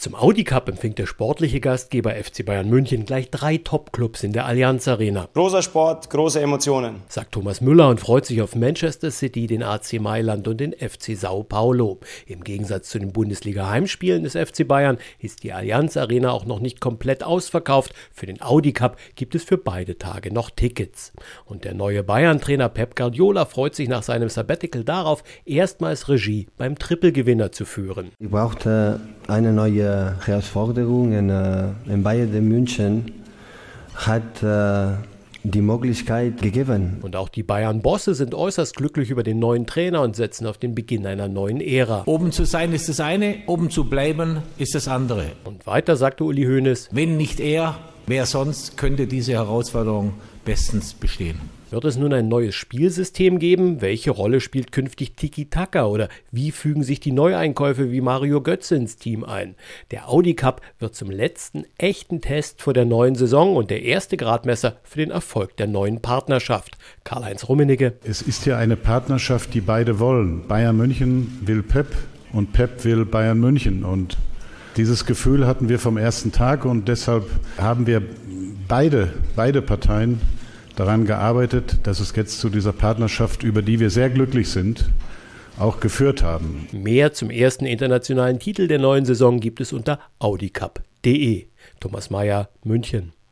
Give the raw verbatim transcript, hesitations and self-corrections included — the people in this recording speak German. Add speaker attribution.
Speaker 1: Zum Audi Cup empfängt der sportliche Gastgeber F C Bayern München gleich drei Top-Clubs in der Allianz Arena.
Speaker 2: Großer Sport, große Emotionen,
Speaker 1: sagt Thomas Müller und freut sich auf Manchester City, den A C Mailand und den F C Sao Paulo. Im Gegensatz zu den Bundesliga-Heimspielen des F C Bayern ist die Allianz Arena auch noch nicht komplett ausverkauft. Für den Audi Cup gibt es für beide Tage noch Tickets. Und der neue Bayern-Trainer Pep Guardiola freut sich nach seinem Sabbatical darauf, erstmals Regie beim Trippelgewinner zu führen.
Speaker 3: Ich brauchte eine neue Herausforderung. In, in Bayern München hat äh, die Möglichkeit gegeben.
Speaker 1: Und auch die Bayern-Bosse sind äußerst glücklich über den neuen Trainer und setzen auf den Beginn einer neuen Ära.
Speaker 4: Oben zu sein ist das eine, oben zu bleiben ist das andere.
Speaker 1: Und weiter sagte Uli Hoeneß:
Speaker 4: Wenn nicht er, wer sonst könnte diese Herausforderung bestens bestehen.
Speaker 1: Wird es nun ein neues Spielsystem geben? Welche Rolle spielt künftig Tiki-Taka? Oder wie fügen sich die Neueinkäufe wie Mario Götze ins Team ein? Der Audi Cup wird zum letzten echten Test vor der neuen Saison und der erste Gradmesser für den Erfolg der neuen Partnerschaft. Karl-Heinz Rummenigge.
Speaker 5: Es ist ja eine Partnerschaft, die beide wollen. Bayern München will Pep und Pep will Bayern München. Und dieses Gefühl hatten wir vom ersten Tag und deshalb haben wir beide, beide Parteien daran gearbeitet, dass es jetzt zu dieser Partnerschaft, über die wir sehr glücklich sind, auch geführt haben.
Speaker 1: Mehr zum ersten internationalen Titel der neuen Saison gibt es unter audicup punkt de. Thomas Mayer, München.